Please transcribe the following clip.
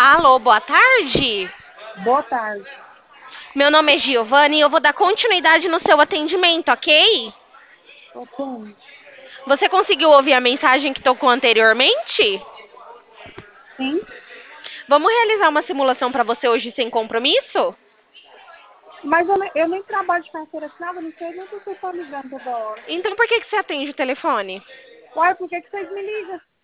Alô, boa tarde. Boa tarde. Meu nome é Giovanni e eu vou dar continuidade no seu atendimento, ok? Ok. Você conseguiu ouvir a mensagem que tocou anteriormente? Sim, Vamos realizar uma simulação para você hoje sem compromisso? mas eu nem trabalho de carteira assinada, não sei nem por que você está ligando toda hora. Então por que você atende o telefone? Uai, por que vocês me ligam?